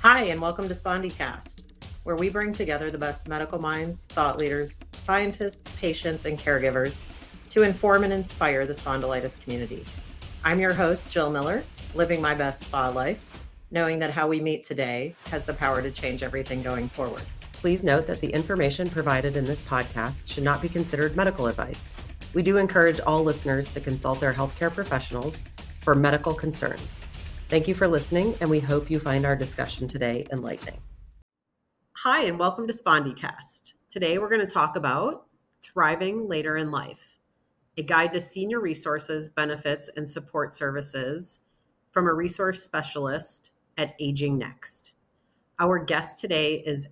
Hi, and welcome to SpondyCast, where we bring together the best medical minds, thought leaders, scientists, patients, and caregivers to inform and inspire the spondylitis community. I'm your host, Jill Miller, living my best spa life, knowing that how we meet today has the power to change everything going forward. Please note that the information provided in this podcast should not be considered medical advice. We do encourage all listeners to consult their healthcare professionals for medical concerns. Thank you for listening, and we hope you find our discussion today enlightening. Hi, and welcome to SpondyCast. Today we're going to talk about thriving later in life, a guide to senior resources, benefits, and support services from a resource specialist at Aging Next. Our guest today is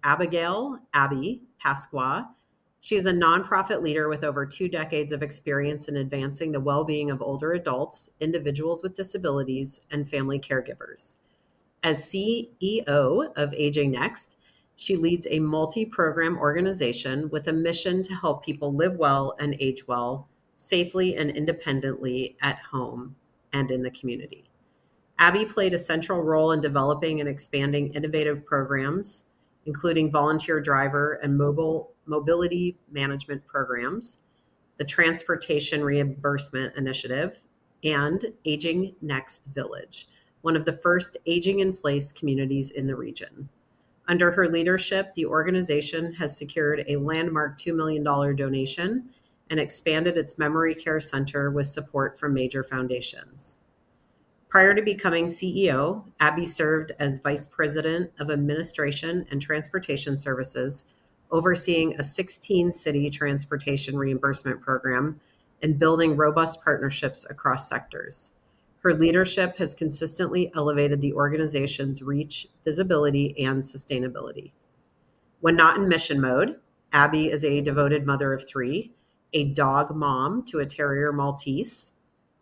Abby Pasqua. She is a nonprofit leader with over 2 decades of experience in advancing the well-being of older adults, individuals with disabilities, and family caregivers. As CEO of Aging Next, she leads a multi-program organization with a mission to help people live well and age well, safely and independently at home and in the community. Abby played a central role in developing and expanding innovative programs, including volunteer driver and mobility management programs, the Transportation Reimbursement Initiative, and Aging Next Village, one of the first aging in place communities in the region. Under her leadership, the organization has secured a landmark $2 million donation and expanded its memory care center with support from major foundations. Prior to becoming CEO, Abby served as Vice President of Administration and Transportation Services, overseeing a 16-city transportation reimbursement program and building robust partnerships across sectors. Her leadership has consistently elevated the organization's reach, visibility, and sustainability. When not in mission mode, Abby is a devoted mother of 3, a dog mom to a terrier Maltese,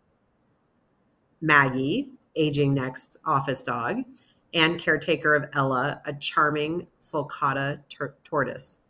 Maggie, Aging Next's office dog, and caretaker of Ella, a charming sulcata tortoise.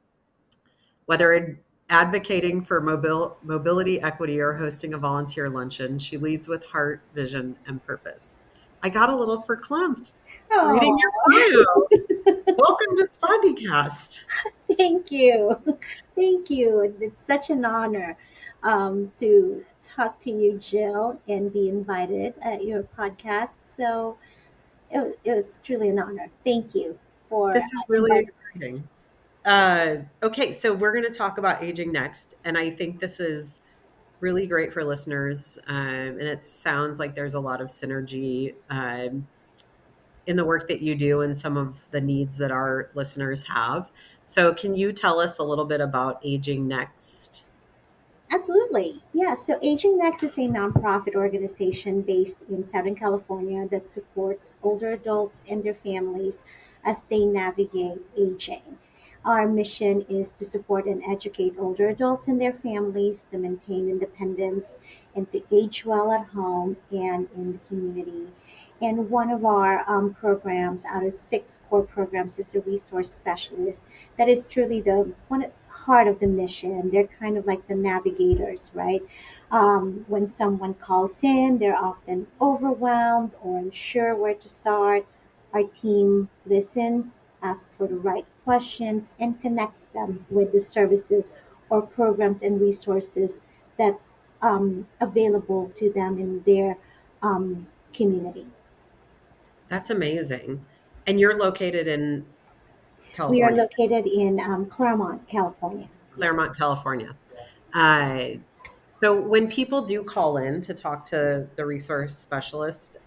Whether advocating for mobility equity or hosting a volunteer luncheon, she leads with heart, vision, and purpose. I got a little verklempt reading your bio. Welcome to SpondyCast. Thank you. Thank you. It's such an honor to talk to you, Jill, and be invited at your podcast. So it's truly an honor. Thank you for This is really inviting us. exciting. Okay, so we're going to talk about Aging Next, and I think this is really great for listeners. And it sounds like there's a lot of synergy in the work that you do and some of the needs that our listeners have. So, can you tell us a little bit about Aging Next? Absolutely. Yeah. So Aging Next is a nonprofit organization based in Southern California that supports older adults and their families as they navigate aging. Our mission is to support and educate older adults and their families to maintain independence and to age well at home and in the community. And one of our programs out of 6 core programs is the resource specialist. That is truly the one heart of the mission. They're kind of like the navigators, right? When someone calls in, they're often overwhelmed or unsure where to start. Our team listens, asks for the right questions, and connects them with the services or programs and resources that's available to them in their community. That's amazing. And you're located in We are California, located in Claremont, California. Yes. Claremont, California. Uh, so, when people do call in to talk to the resource specialist,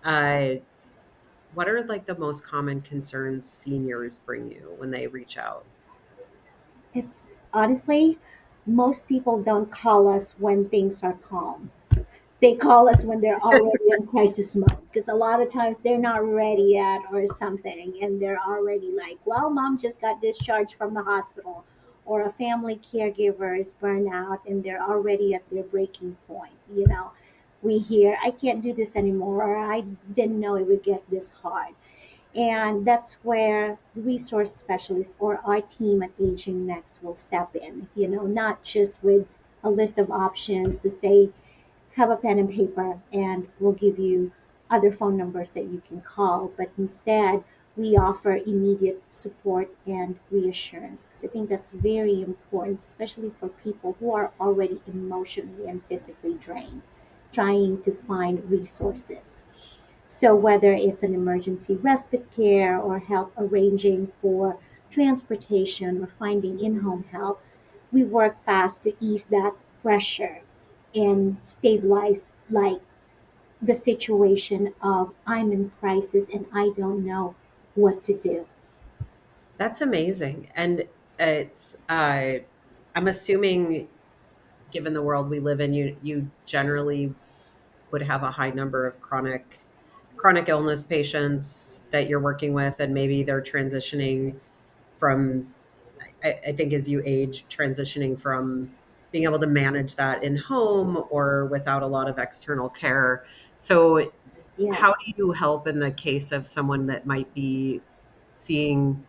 what are like the most common concerns seniors bring you when they reach out? It's honestly, most people don't call us when things are calm. They call us when they're already in crisis mode because a lot of times they're not ready yet or something, and they're already like, well, mom just got discharged from the hospital, or a family caregiver is burned out and they're already at their breaking point. We hear, I can't do this anymore, or I didn't know it would get this hard. And that's where the resource specialist or our team at Aging Next will step in, not just with a list of options to say, have a pen and paper and we'll give you other phone numbers that you can call, but instead, we offer immediate support and reassurance, because I think that's very important, especially for people who are already emotionally and physically drained, trying to find resources. So, whether it's an emergency respite care or help arranging for transportation or finding in home help, we work fast to ease that pressure and stabilize, like, the situation of I'm in crisis and I don't know what to do. That's amazing. And it's I'm assuming, given the world we live in, you generally would have a high number of chronic illness patients that you're working with, and maybe they're transitioning from, I think as you age, transitioning from being able to manage that in home or without a lot of external care. So how Yes. do you help in the case of someone that might be seeing,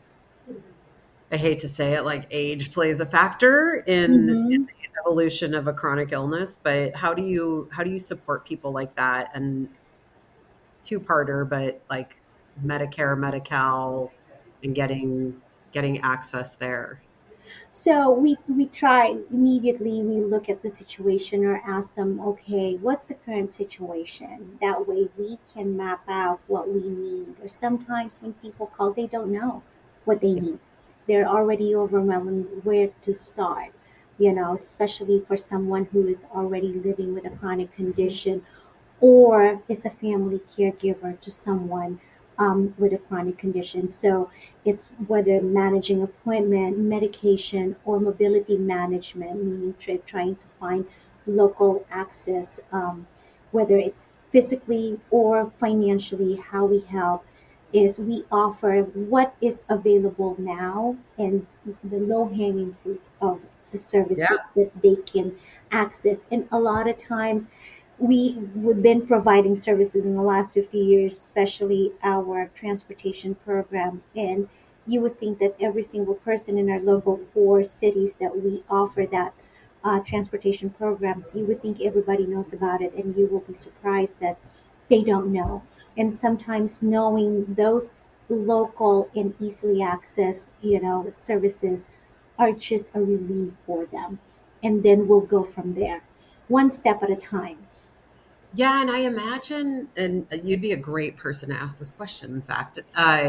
I hate to say it, like age plays a factor in Mm-hmm. the evolution of a chronic illness, but how do you support people like that? And two-parter, but like Medicare, Medi-Cal, and getting access there. So we try immediately. We look at the situation or ask them, okay, what's the current situation? That way we can map out what we need. Or sometimes when people call, they don't know what they Yeah. need. They're already overwhelmed where to start. Especially for someone who is already living with a chronic condition or is a family caregiver to someone with a chronic condition. So it's whether managing appointment, medication, or mobility management, meaning trying to find local access, whether it's physically or financially. How we help is we offer what is available now and the low hanging fruit of the Yeah. services that they can access. And a lot of times, we've been providing services in the last 50 years, especially our transportation program. And you would think that every single person in our local four cities that we offer that transportation program, you would think everybody knows about it, and you will be surprised that they don't know. And sometimes knowing those local and easily access, services are just a relief for them. And then we'll go from there, one step at a time. Yeah, and I imagine, and you'd be a great person to ask this question. In fact,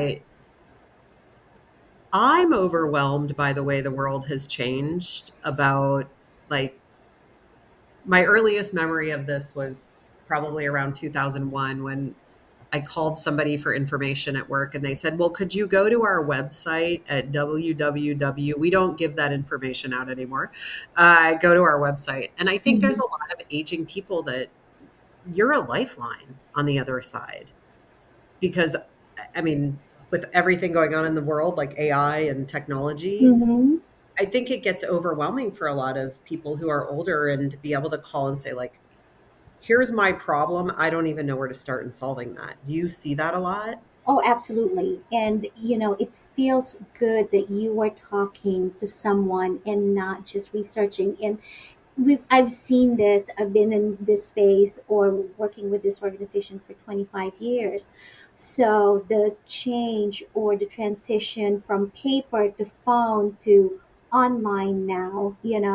I'm overwhelmed by the way the world has changed. About like my earliest memory of this was probably around 2001 when I called somebody for information at work and they said, "Well, could you go to our website at www?" We don't give that information out anymore. Go to our website. And I think there's Mhm. a lot of aging people that you're a lifeline on the other side because, I mean, with everything going on in the world, like AI and technology, Mhm. I think it gets overwhelming for a lot of people who are older, and to be able to call and say, like, here's my problem. I don't even know where to start in solving that. Do you see that a lot? Oh, absolutely. And it feels good that you are talking to someone and not just researching. And I've seen this. I've been in this space or working with this organization for 25 years. So the change or the transition from paper to phone to online now,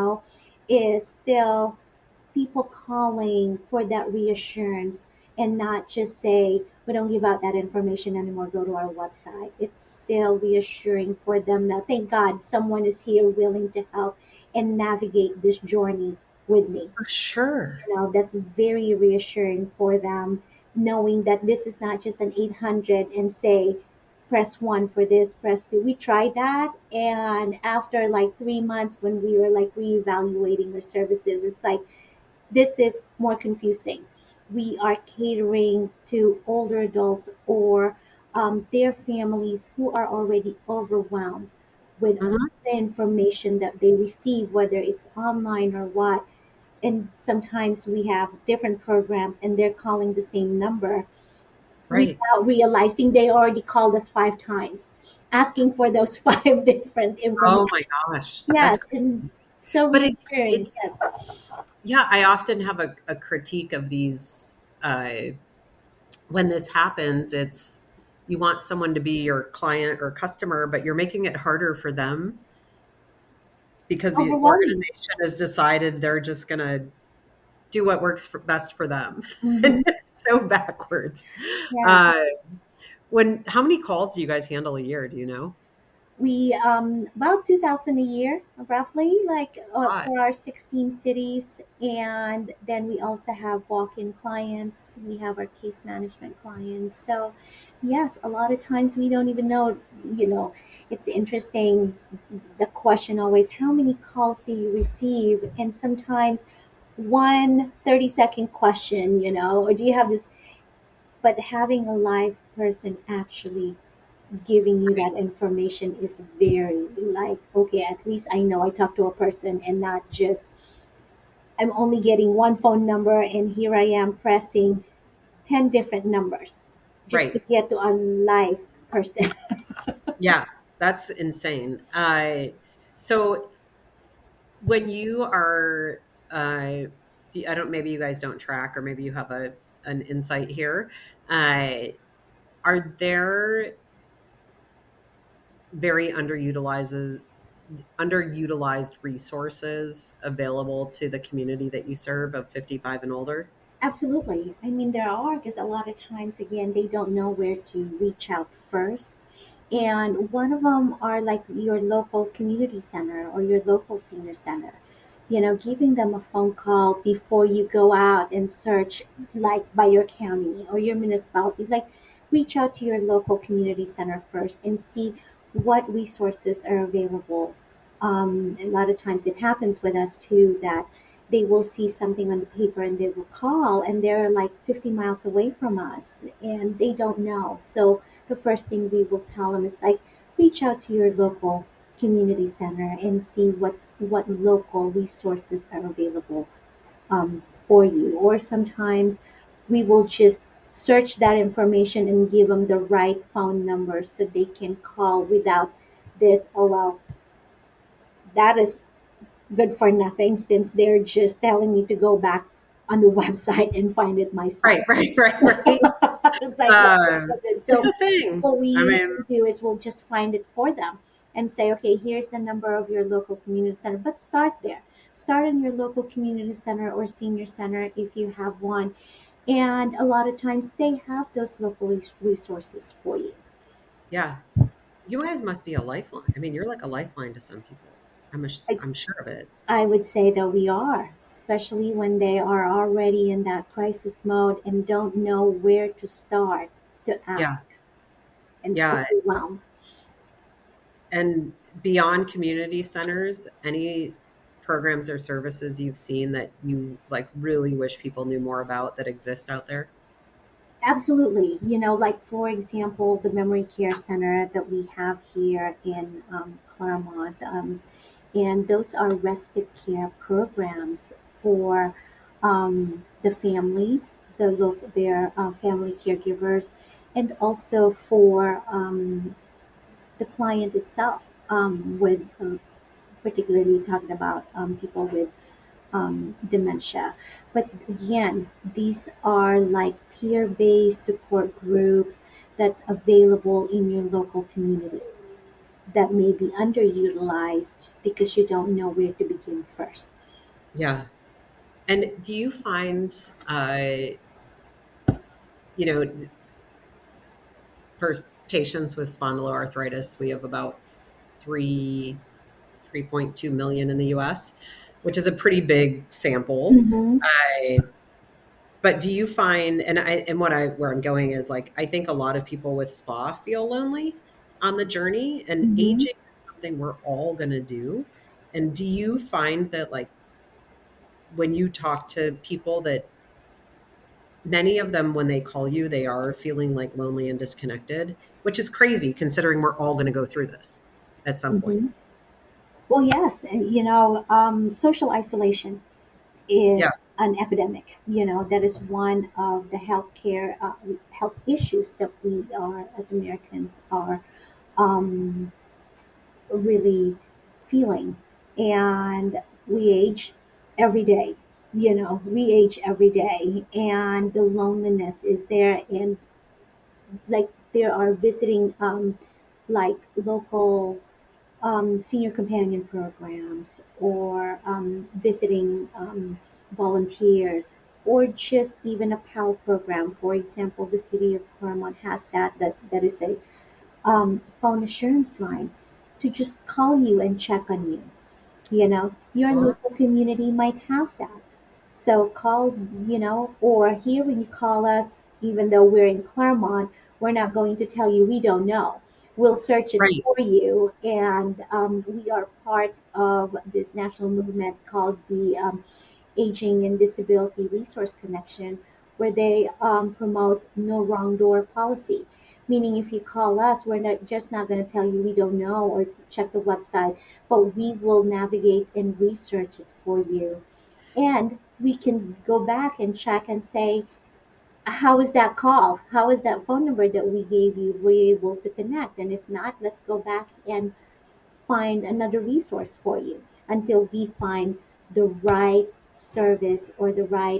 is still people calling for that reassurance and not just say, we don't give out that information anymore, go to our website. It's still reassuring for them that thank God someone is here willing to help and navigate this journey with me. For sure. That's very reassuring for them, knowing that this is not just an 800 and say, press one for this, press two. We tried that. And after like 3 months, when we were like reevaluating our services, it's like, this is more confusing. We are catering to older adults or their families who are already overwhelmed with Mhm. the information that they receive, whether it's online or what. And sometimes we have different programs and they're calling the same number Right. without realizing they already called us 5 times asking for those five different Oh information. my gosh. That's Yes, crazy. and so But reassuring. it's, Yes. yeah, I often have a critique of these, when this happens, it's you want someone to be your client or customer, but you're making it harder for them because the Overwhelming. organization has decided they're just going to do what works best for them. Hmm. And it's so backwards. Yeah. Uh, how many calls do you guys handle a year? Do you know? We about 2,000 a year, roughly, like God. for our 16 cities, and then we also have walk-in clients. We have our case management clients. So, yes, a lot of times we don't even know. You know, it's interesting. The question always, how many calls do you receive? And sometimes one 30-second question, or do you have this? But having a live person actually giving you that information is very like, okay, at least I know I talked to a person and not just I'm only getting one phone number and here I am pressing 10 different numbers just to Right. get to a live person. Yeah, that's insane. So when you are, I don't, maybe you guys don't track, or maybe you have an insight here. Uh, are there very underutilized resources available to the community that you serve of 55 and older? Absolutely. I mean, there are, because a lot of times, again, they don't know where to reach out first. And one of them are like your local community center or your local senior center. Giving them a phone call before you go out and search, like by your county or your municipality. Like, reach out to your local community center first and see what resources are available. A lot of times it happens with us too that they will see something on the paper and they will call and they're like 50 miles away from us and they don't know. So the first thing we will tell them is like, reach out to your local community center and see what local resources are available for you. Or sometimes we will just search that information and give them the right phone number so they can call without this. Oh well, that is good for nothing since they're just telling me to go back on the website and find it Right, myself. right, right, right. It's like, well, that's not good. It's So a thing. what we I mean, usually do is we'll just find it for them and say, okay, here's the number of your local community center. But start there. Start in your local community center or senior center if you have one. And a lot of times they have those local resources for you. yeah, you guys must be a lifeline. I mean, you're like a lifeline to some people. I, I'm sure of it. I would say that we are, especially when they are already in that crisis mode and don't know where to start to Yeah, ask and yeah. overwhelmed. And beyond community centers, any programs or services you've seen that you like really wish people knew more about that exist out there? Absolutely. Like for example, the memory care center that we have here in Claremont, and those are respite care programs for the families, their family caregivers, and also for the client itself, with particularly talking about people with dementia. But again, these are like peer based support groups that's available in your local community that may be underutilized just because you don't know where to begin first. Yeah. And do you find, you know, for patients with spondyloarthritis, we have about three 3.2 million in the US, which is a pretty big sample. Mm-hmm. But do you find, and where I'm going is like, I think a lot of people with SPA feel lonely on the journey, and Mm-hmm. aging is something we're all going to do. And do you find that like when you talk to people that many of them, when they call you, they are feeling like lonely and disconnected, which is crazy considering we're all going to go through this at some point. Mm-hmm. Well, yes, and social isolation Yeah. is an epidemic. That is one of the health issues that we are as Americans are um, really feeling. And we age every day. We age every day, and the loneliness is there. And like there are visiting like local senior companion programs or visiting volunteers or just even a PAL program. For example, the city of Claremont has that is a phone assurance line to just call you and check on you. You know, your Well, local community might have that. So call, or here when you call us, even though we're in Claremont, we're not going to tell you we don't know. We'll search it right. for you. And we are part of this national movement called the Aging and Disability Resource Connection, where they promote no wrong door policy. Meaning, if you call us, we're not going to tell you we don't know or check the website, but we will navigate and research it for you. And we can go back and check and say, how is that call? How is that phone number that we gave you? Were you able to connect? And if not, let's go back and find another resource for you until we find the right service or the right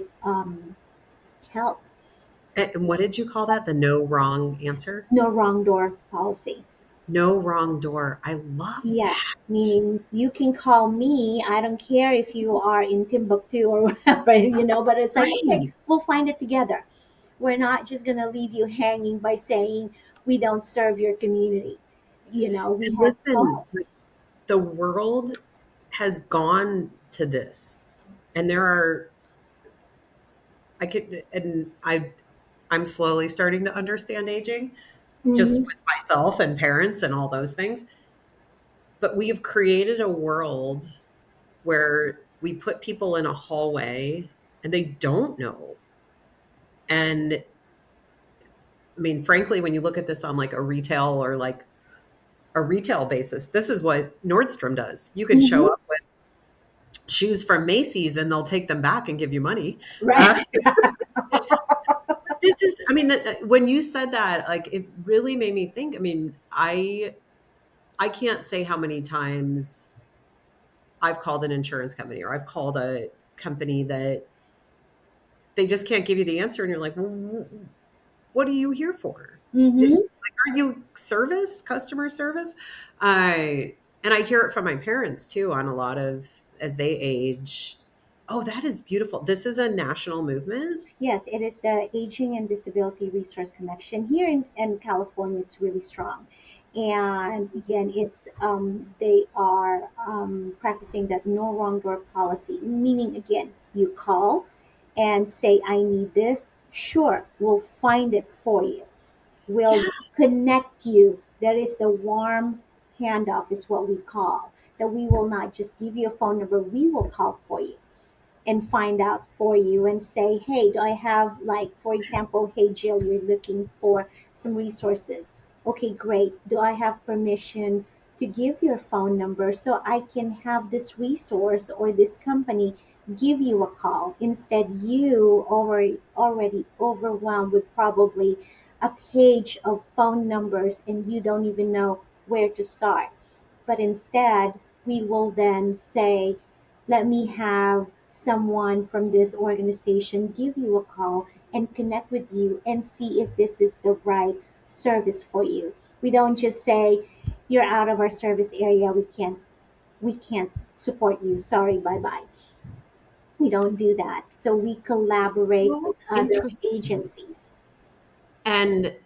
help. And what did you call that? The no wrong answer? No wrong door policy. No wrong door. I love Yes, that. meaning you can call me. I don't care if you are in Timbuktu or whatever, but it's like, okay, Right. we'll find it together. We're not just going to leave you hanging by saying we don't serve your community. We And have listen, calls. the world has gone to this. And there are I could and I'm slowly starting to understand aging just Hmm. with myself and parents and all those things. But we have created a world where we put people in a hallway and they don't know. And I mean, frankly, when you look at this on like a retail or like a retail basis, this is what Nordstrom does. You can show Hmm. up with shoes from Macy's and they'll take them back and give you money. Right. Uh, this is, I mean, when you said that, like, it really made me think. I mean, I can't say how many times I've called an insurance company or I've called a company that they just can't give you the answer, and you're like, well, what are you here for? Hmm. Like, aren't you customer service? I and I hear it from my parents too on a lot of as they age. Oh, that is beautiful. This is a national movement. Yes, it is the Aging and Disability Resource Connection. Here in California, it's really strong. And again, they are practicing that no wrong door policy, meaning again, you call and say, I need this. Sure, we'll find it for you. Yeah. We'll connect you. That is the warm handoff, is what we call. That we will not just give you a phone number, we will call for you and find out for you and say, hey, do I have, like, for example, hey, Jill, you're looking for some resources. Okay, great. Do I have permission to give your phone number so I can have this resource or this company give you a call instead you already overwhelmed with probably a page of phone numbers and you don't even know where to start, but instead we will then say, let me have someone from this organization give you a call and connect with you and see if this is the right service for you. We don't just say, you're out of our service area, we can't support you, sorry, bye bye. We don't do that. So we collaborate with So other interesting. agencies. And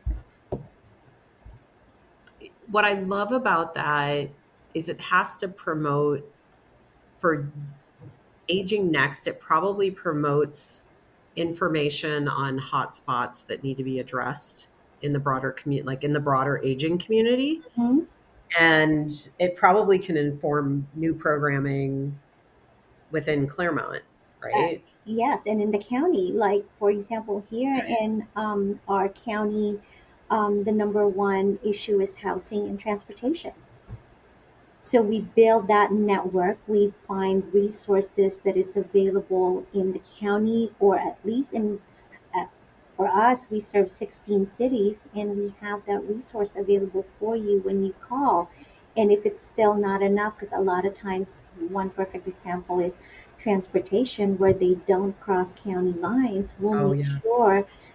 what I love about that is it has to promote for Aging Next, it probably promotes information on hotspots that need to be addressed in the broader community, like in the broader aging community. Mhm. And it probably can inform new programming within Claremont, Uh, right? yes, and in the county, like for example, here in our county, the number one issue is housing and transportation. So we build that network. We find resources that is available in the county, or at least uh, for us, we serve 16 cities, and we have that resource available for you when you call. And if it's still not enough, because a lot of times, one perfect example is transportation, where they don't cross county lines, we'll Oh, make yeah. sure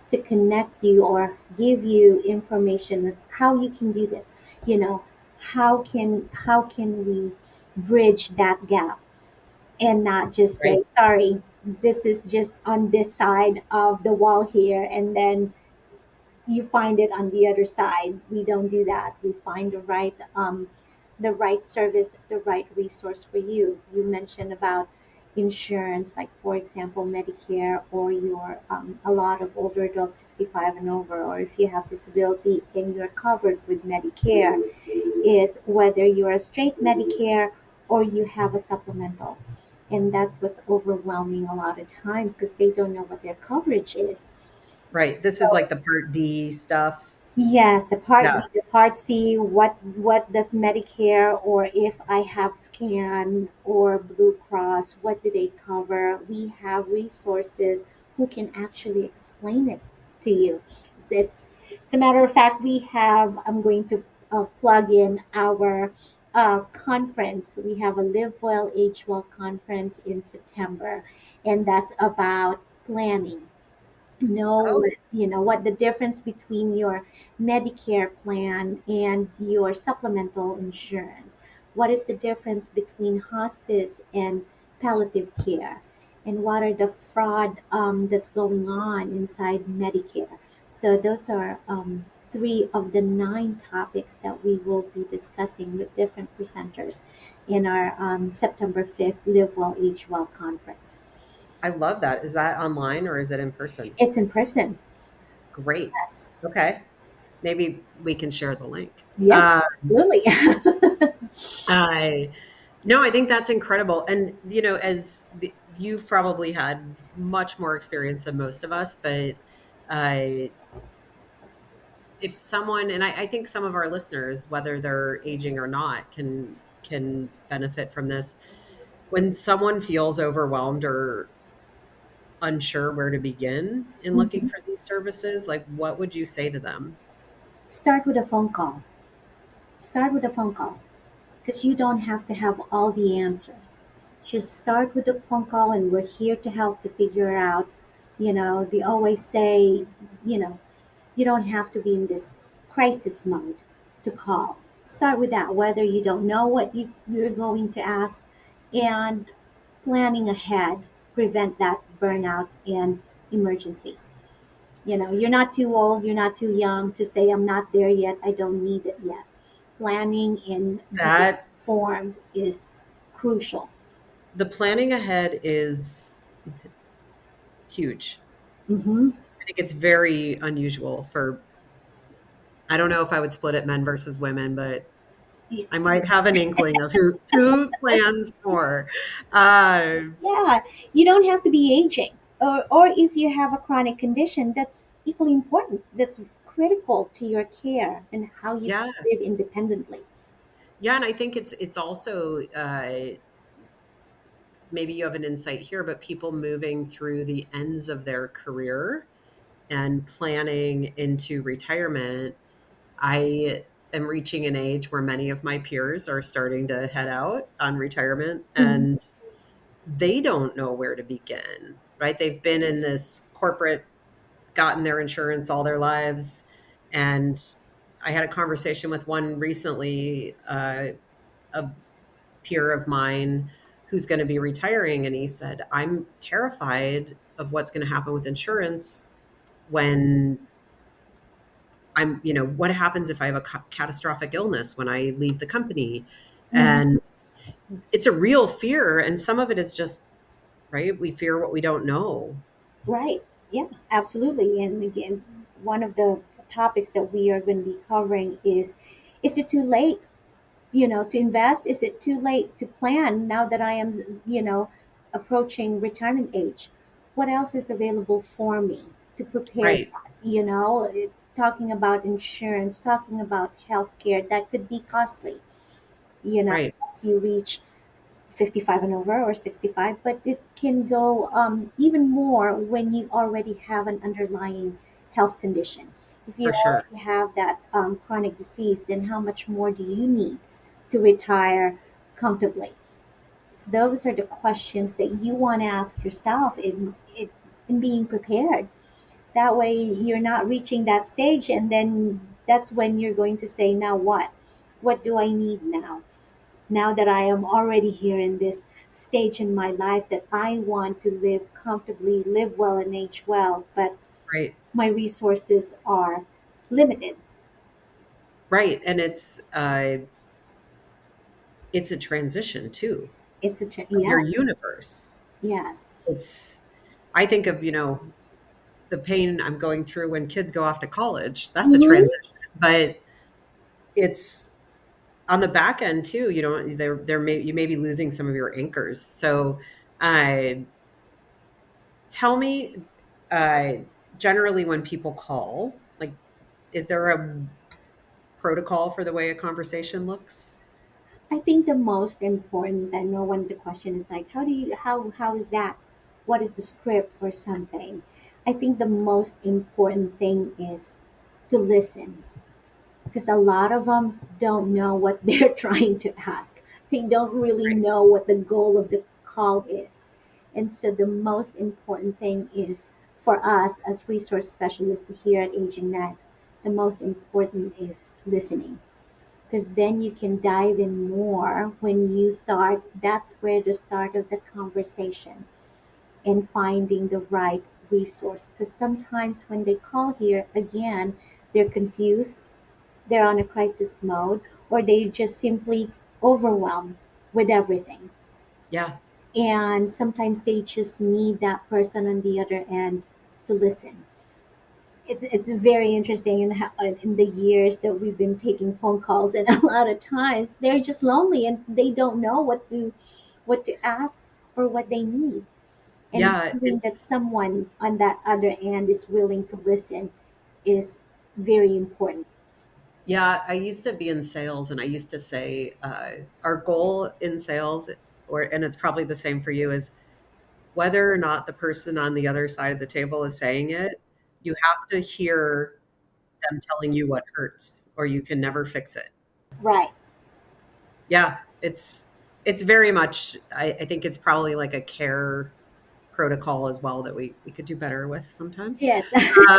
to connect you or give you information as how you can do this. You know, how can we bridge that gap and not just Right. say, sorry, this is just on this side of the wall here, and then you find it on the other side. We don't do that. We find the right service, the right resource for you. You mentioned about insurance, like for example, Medicare, or your a lot of older adults 65 and over, or if you have disability and you're covered with Medicare, is whether you're a straight Medicare or you have a supplemental. And that's what's overwhelming a lot of times because they don't know what their coverage is. Right. This is So like the Part D stuff. yes, the Part B, Yeah. the Part C, what does Medicare, or if I have Scan or Blue Cross, what do they cover? We have resources who can actually explain it to you. It's a matter of fact, we have, I'm going to plug in our conference. We have a Live Well, Age Well conference in September, and that's about planning. Oh, What the difference between your Medicare plan and your supplemental insurance. What is the difference between hospice and palliative care, and what are the fraud that's going on inside Medicare. So those are three of the nine topics that we will be discussing with different presenters in our September 5th Live Well Age Well conference. I love that. Is that online or is it in person? It's in person. Great. Yes. Okay. Maybe we can share the link. Yeah, absolutely. I no, I think that's incredible. And you've probably had much more experience than most of us, but uh, if someone, and I think some of our listeners, whether they're aging or not, can benefit from this. When someone feels overwhelmed or unsure where to begin in looking Mhm. for these services, like what would you say to them? Start with a phone call. Start with a phone call because you don't have to have all the answers. Just start with a phone call, and we're here to help to figure out. They always say, you know, you don't have to be in this crisis mode to call. Start with that, whether you don't know what you're going to ask, and planning ahead prevent that burnout and emergencies. You're not too old, you're not too young to say, I'm not there yet, I don't need it yet. Planning and being That informed is crucial. the planning ahead is huge. Hmm. I think it's very unusual for, I don't know if I would split it men versus women, but I might have an inkling of who plans more. Uh, Yeah, you don't have to be aging. Or if you have a chronic condition, that's equally important. That's critical to your care and how you yeah, can live independently. yeah, and I think it's also maybe you have an insight here, but people moving through the ends of their career and planning into retirement. I am reaching an age where many of my peers are starting to head out on retirement, Mhm. and they don't know where to begin, right? They've been in this corporate, gotten their insurance all their lives. And I had a conversation with one recently, a peer of mine who's going to be retiring. And he said, I'm terrified of what's going to happen with insurance when what happens if I have a catastrophic illness when I leave the company? Mhm. And it's a real fear. And some of it is just, right? We fear what we don't know. Right. Yeah, absolutely. And again, one of the topics that we are going to be covering is it too late, to invest? Is it too late to plan now that I am, approaching retirement age? What else is available for me to prepare Right. that? Talking about insurance, talking about healthcare, that could be costly, Right. as you reach 55 and over or 65, but it can go even more when you already have an underlying health condition. If you For sure. already have that chronic disease, then how much more do you need to retire comfortably? So those are the questions that you want to ask yourself in being prepared. That way you're not reaching that stage, and then that's when you're going to say, now what? What do I need now? Now that I am already here in this stage in my life that I want to live comfortably, live well, and age well, but Right. my resources are limited. Right. And it's a transition too of your Yes, universe. yes. It's I think of, the pain I'm going through when kids go off to college. That's a Hmm. transition. But it's on the back end too, you may be losing some of your anchors. So uh tell me, uh generally when people call, like, is there a protocol for the way a conversation looks? I think the most important, I know when the question is like, how is that? What is the script or something? I think the most important thing is to listen, because a lot of them don't know what they're trying to ask. They don't really Right. know what the goal of the call is. And so the most important thing is for us as resource specialists here at Aging Next, the most important is listening, because then you can dive in more when you start. That's where the start of the conversation and finding the right resource. Because sometimes when they call here, again, they're confused, they're on a crisis mode, or they just simply overwhelmed with everything. Yeah. And sometimes they just need that person on the other end to listen. It's very interesting in, how, in the years that we've been taking phone calls, and a lot of times they're just lonely and they don't know what to ask or what they need. And Yeah, knowing that someone on that other end is willing to listen is very important. yeah, I used to be in sales and I used to say, our goal in sales, and it's probably the same for you, is whether or not the person on the other side of the table is saying it, you have to hear them telling you what hurts, or you can never fix it. Right. Yeah, it's very much. I think it's probably like a care protocol as well that we could do better with sometimes. Yes. Uh,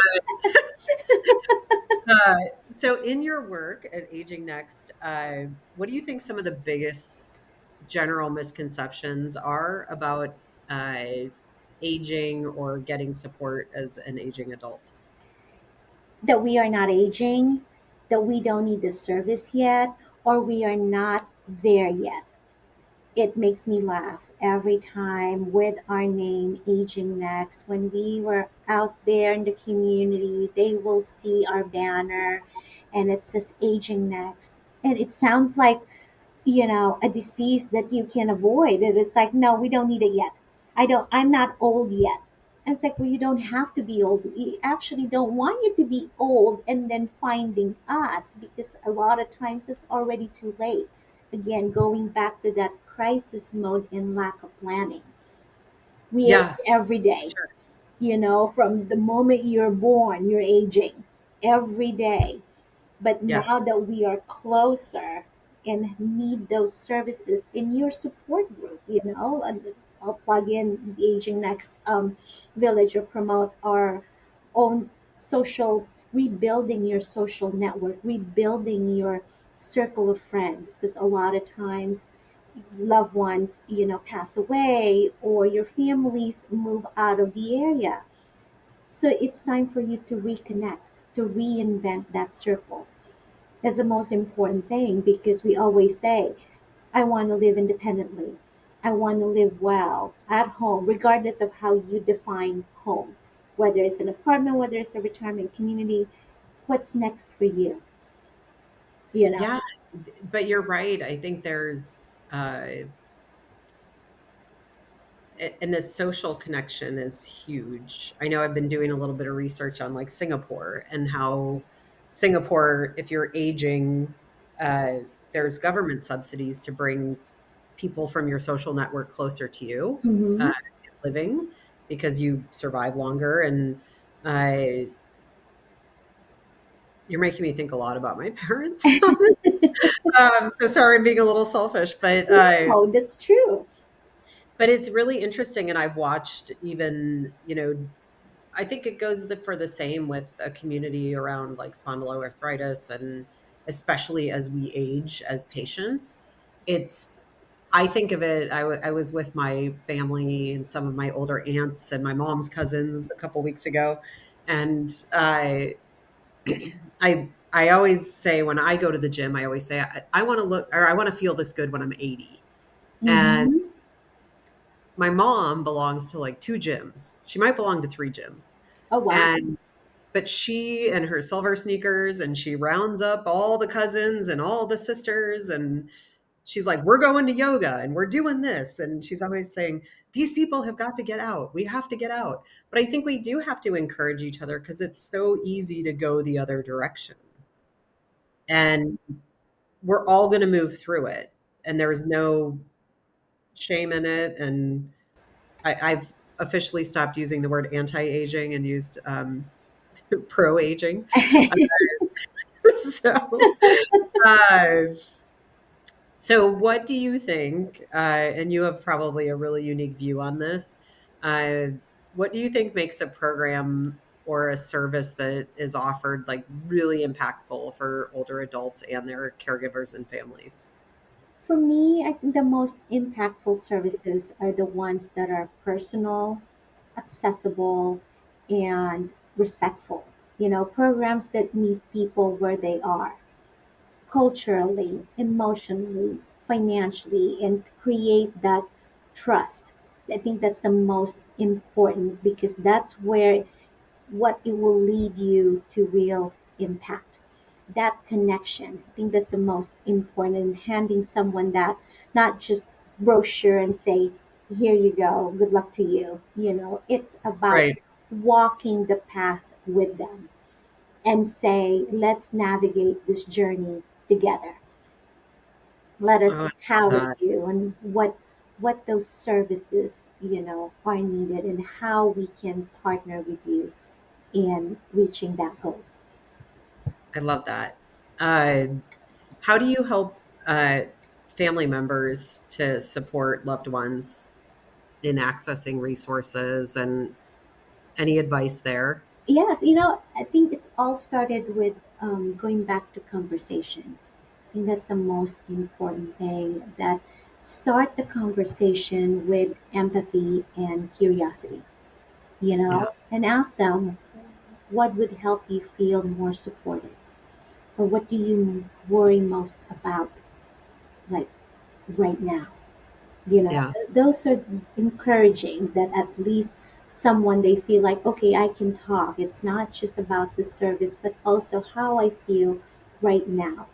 uh, so, in your work at Aging Next, what do you think some of the biggest general misconceptions are about uh, aging or getting support as an aging adult? That we are not aging, that we don't need the service yet, or we are not there yet. It makes me laugh every time with our name Aging Next. When we were out there in the community, they will see our banner and it says Aging Next. And it sounds like, a disease that you can avoid. And it's like, no, we don't need it yet. I'm not old yet. And it's like, well, you don't have to be old. We actually don't want you to be old and then finding us, because a lot of times it's already too late. Again, going back to that crisis mode and lack of planning. We age Yeah, every day, sure. from the moment you're born, you're aging every day. But Yes. now that we are closer and need those services in your support group, and I'll plug in the Aging Next Village or promote our own social, rebuilding your social network, rebuilding your circle of friends, because a lot of times loved ones, pass away or your families move out of the area. So it's time for you to reconnect, to reinvent that circle. That's the most important thing, because we always say, I want to live independently. I want to live well at home, regardless of how you define home, whether it's an apartment, whether it's a retirement community. What's next for you? You know? Yeah, but you're right. I think there's and the social connection is huge. I know I've been doing a little bit of research on like Singapore and how Singapore, if you're aging, uh, there's government subsidies to bring people from your social network closer to you, Mm-hmm. living, because you survive longer. And uh, you're making me think a lot about my parents. So sorry, I'm being a little selfish, No, that's true. but it's really interesting. And I've watched even, I think it goes for the same with a community around like spondyloarthritis, and especially as we age as patients. It's I think of it. I was with my family and some of my older aunts and my mom's cousins a couple weeks ago, and I always say when I go to the gym, I always say I want to look or I want to feel this good when I'm 80. And Mm-hmm. my mom belongs to like two gyms. She might belong to three gyms. Oh, wow. And but she and her silver sneakers, and she rounds up all the cousins and all the sisters, and she's like, we're going to yoga and we're doing this. And she's always saying, these people have got to get out. We have to get out. But I think we do have to encourage each other because it's so easy to go the other direction. And we're all going to move through it. And there's no shame in it. And I've officially stopped using the word anti-aging and used pro-aging. so, uh, so what do you think? And you have probably a really unique view on this. Uh, what do you think makes a program or a service that is offered like really impactful for older adults and their caregivers and families? For me, I think the most impactful services are the ones that are personal, accessible, and respectful. Programs that meet people where they are, culturally, emotionally, financially, and create that trust. So I think that's the most important because that's where what it will lead you to real impact. That connection, I think that's the most important in handing someone that, not just brochure and say, here you go, good luck to you. It's about Right. walking the path with them and say, let's navigate this journey together. Let us Oh, empower uh, you and what those services, are needed and how we can partner with you in reaching that goal. I love that. How do you help family members to support loved ones in accessing resources and any advice there? Yes, I think it's all started with going back to conversation. I think that's the most important thing, that start the conversation with empathy and curiosity, Yeah. and ask them what would help you feel more supported, or what do you worry most about, like right now. Yeah. Those are encouraging, that at least someone, they feel like, okay, I can talk. It's not just about the service, but also how I feel right now,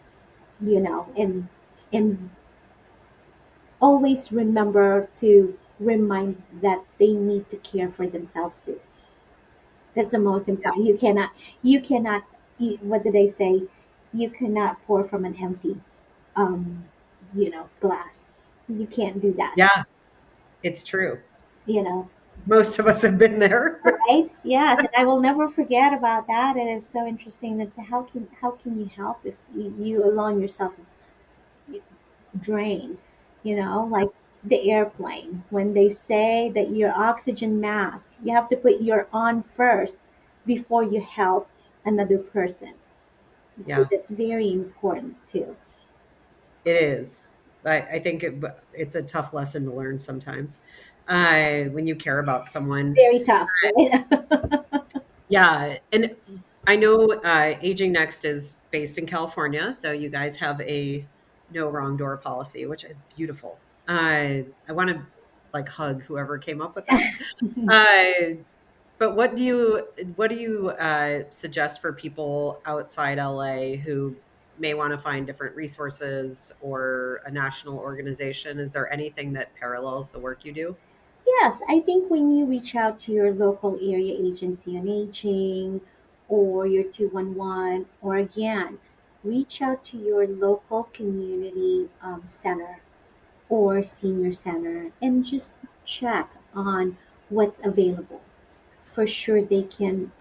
and always remember to remind that they need to care for themselves too. That's the most Yeah. important. You cannot, what did they say? You cannot pour from an empty, um, glass. You can't do that, Yeah. It's true. you know. Most of us have been there. Right? Yes, and I will never forget about that. And it's so interesting. That how can you help if you alone yourself is drained? Like the airplane, when they say that your oxygen mask, you have to put your on first before you help another person. So Yeah, that's very important too. it is. I think it's a tough lesson to learn sometimes when you care about someone. Very tough, right? Yeah. And I know Aging Next is based in California, though you guys have a no wrong door policy, which is beautiful. I want to like hug whoever came up with that. Uh, but what do you suggest for people outside LA who may want to find different resources or a national organization? Is there anything that parallels the work you do? Yes, I think when you reach out to your local area agency on aging, or your 211, or again, reach out to your local community center or senior center and just check on what's available. For sure, they can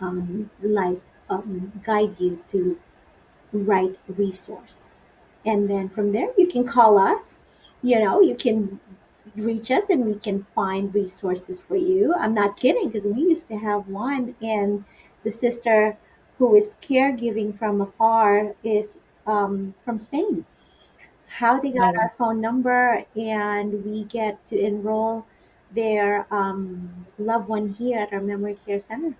guide you to right resource. And then from there, you can call us. You can reach us and we can find resources for you. I'm not kidding because we used to have one, and the sister who is caregiving from afar is from Spain. How they got Oh, our phone number, and we get to enroll their loved one here at our memory care center.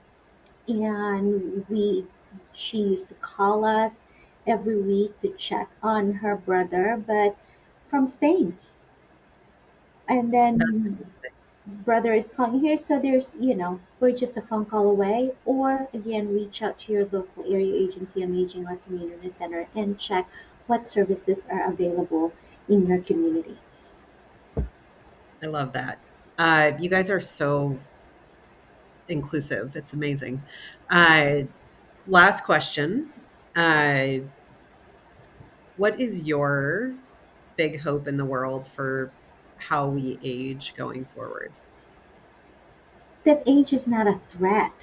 And she used to call us every week to check on her brother, but from Spain. And that's then amazing. brother is calling here, so there's, we're just a phone call away. Or again, reach out to your local area agency on aging or community center and check what services are available in your community. I love that. You guys are so inclusive. It's amazing. Uh, Last question. Uh, what is your big hope in the world for how we age going forward? That age is not a threat.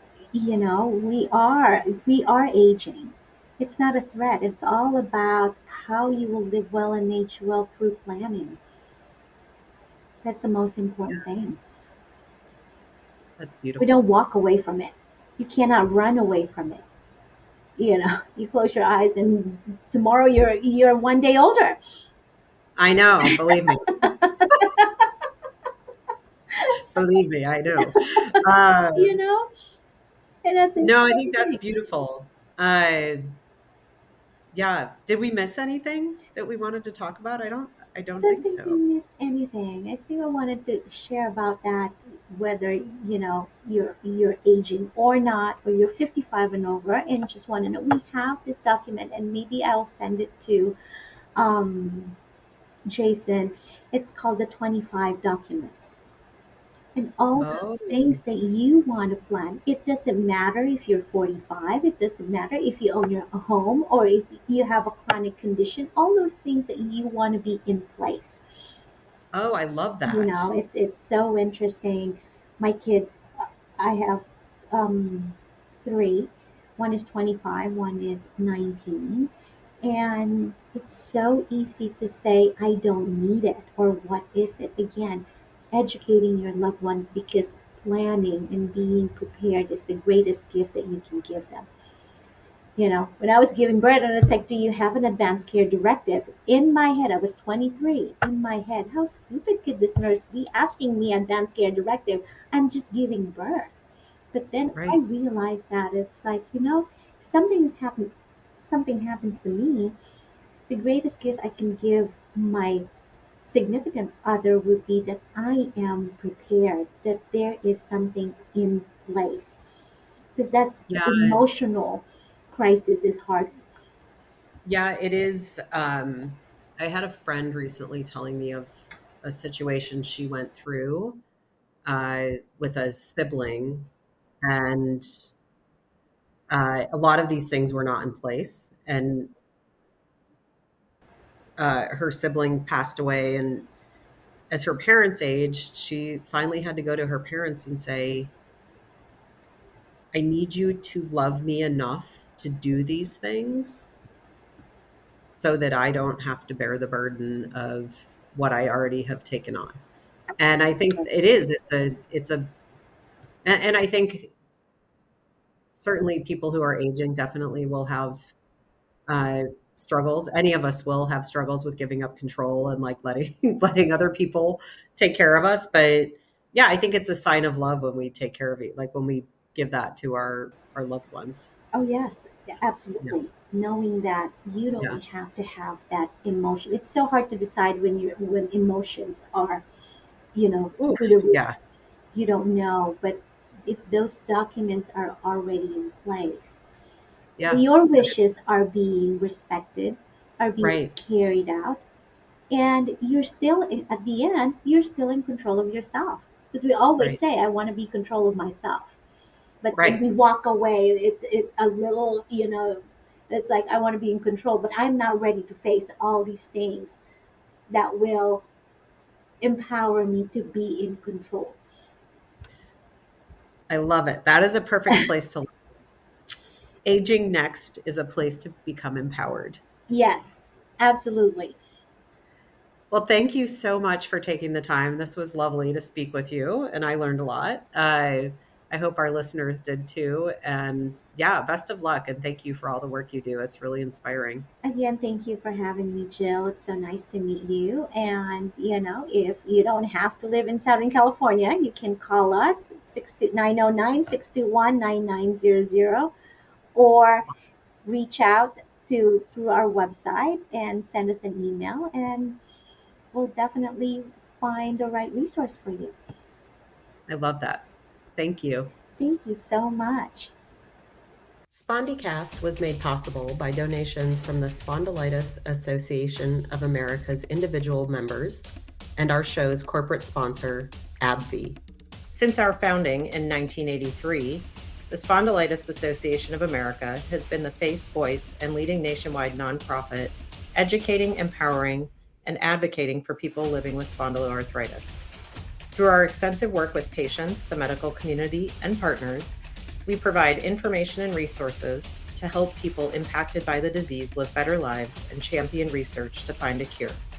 We are aging. It's not a threat. It's all about how you will live well and age well through planning. That's the most important thing. That's We don't beautiful. walk away from it. You cannot run away from it. You close your eyes and tomorrow you're one day older. I know. Believe me. Believe me. I know. Uh, you know, and that's a no, I think great that's thing. beautiful. Yeah. Did we miss anything that we wanted to talk about? I I don't don't think think we so. missed anything. I think I wanted to share about that, whether you're aging or not, or you're 55 and over, and just want to know. We have this document, and maybe I'll send it to um, Jason. It's called the 25 documents. And all Oh, those things that you want to plan. It doesn't matter if you're 45, it doesn't matter if you own your home or if you have a chronic condition. All those things that you want to be in place. oh, I love that. It's so interesting. My kids, I have um, three. One is 25, one is 19. And it's so easy to say, I don't need it, or what is it? Again, educating your loved one, because planning and being prepared is the greatest gift that you can give them. When I was giving birth, and I was like, do you have an advanced care directive? In my head, I was 23. In my head, how stupid could this nurse be asking me advanced care directive? I'm just giving birth. But then I Right. realized that it's like, if something happens to me, the greatest gift I can give my significant other would be that I am prepared, that there is something in place. Because that's the Yeah. emotional crisis is hard. Yeah, it is. I had a friend recently telling me of a situation she went through with a sibling, and a lot of these things were not in place. And her sibling passed away, and as her parents aged, she finally had to go to her parents and say, I need you to love me enough to do these things so that I don't have to bear the burden of what I already have taken on. And I think it is. And I think certainly people who are aging definitely will have uh, struggles. Any of us will have struggles with giving up control and like letting letting other people take care of us. But yeah, I think it's a sign of love when we take care of it, like when we give that to our loved ones. Oh, yes, Yeah, absolutely. Knowing that you yeah. don't have to have that emotion. It's so hard to decide when emotions are, Ooh, through the roof. yeah, You don't know. But if those documents are already in place, yeah. your wishes are being respected, are being Right, carried out, and at the end, you're still in control of yourself. Because we always right, say, I want to be in control of myself. But when right. we walk away, it's a little, it's like, I want to be in control, but I'm not ready to face all these things that will empower me to be in control. I love it. That is a perfect place to live. Aging next is a place to become empowered. Yes, absolutely. Well, thank you so much for taking the time. This was lovely to speak with you, and I learned a lot. I hope our listeners did too. And yeah, best of luck. And thank you for all the work you do. It's really inspiring. Again, thank you for having me, Jill. It's so nice to meet you. And, if you don't have to live in Southern California, you can call us 909-621-9900 or reach out to through our website and send us an email, and we'll definitely find the right resource for you. I love that. Thank you. Thank you so much. SpondyCast was made possible by donations from the Spondylitis Association of America's individual members and our show's corporate sponsor, AbbVie. Since our founding in 1983, the Spondylitis Association of America has been the face, voice, and leading nationwide nonprofit educating, empowering, and advocating for people living with spondyloarthritis. Through our extensive work with patients, the medical community, and partners, we provide information and resources to help people impacted by the disease live better lives and champion research to find a cure.